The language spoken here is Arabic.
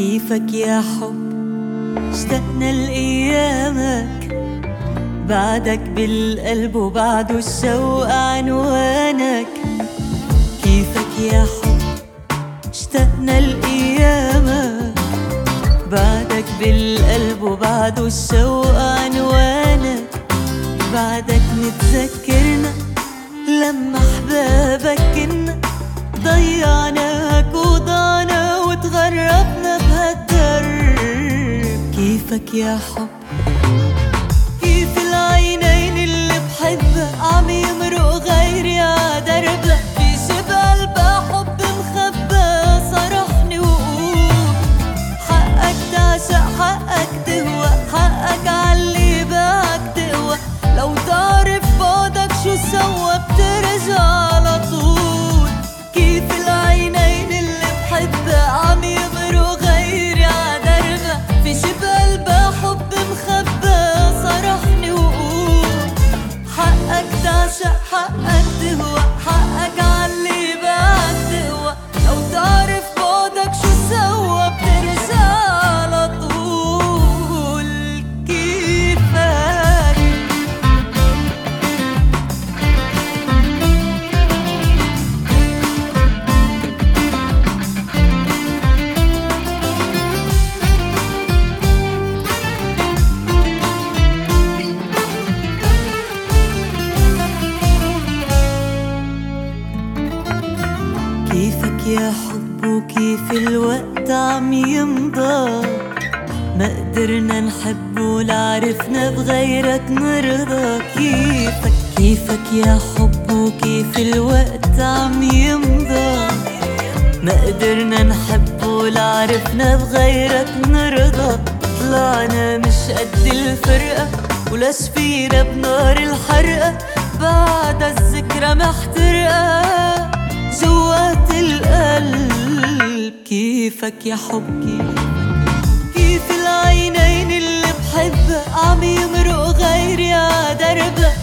كيفك يا حب اشتقنا لأيامك، بعدك بالقلب وبعده الشوق عنوانك. كيفك يا حب اشتقنا لأيامك، بعدك بالقلب وبعده الشوق عنوانك. بعدك متذكرنا لما أحبابك كنا، ضيعناك وضعنا وتغربنا بهالدرب. كيفك يا حب، كيف العينين اللي بحبها عم يمرق غيري عدربها، في شي بقلبها حب مخبى. صرحني وقول حقك تعشق، حقك تهوى، حقك عاللي باعك تقوى. لو تعرف بعدك شو سوى بترجع على طول. كيف العينين اللي بحبها عم يمرق غيري عدربها، في شي بقلبها حب مخبى. صرحني وقول حقك تعشق، حقك تهوى، حقك عاللي باعك تقوى. لو تعرف بعدك شو سوى بترجع على طول. كيفك كيفك يا حب، وكيف الوقت عم يمضى. ما قدرنا نحب ولا عرفنا بغيرك نرضى. كيفك يا حب، وكيف الوقت عم يمضى. ما قدرنا نحب ولا عرفنا بغيرك نرضى. طلعنا مش قد الفرقة ولا شفينا بنار الحرقة، بعد الذكرى محترقة جوات القلب. كيفك يا حب، كيف العينين اللي بحبها عم يمرق غيري عدربها،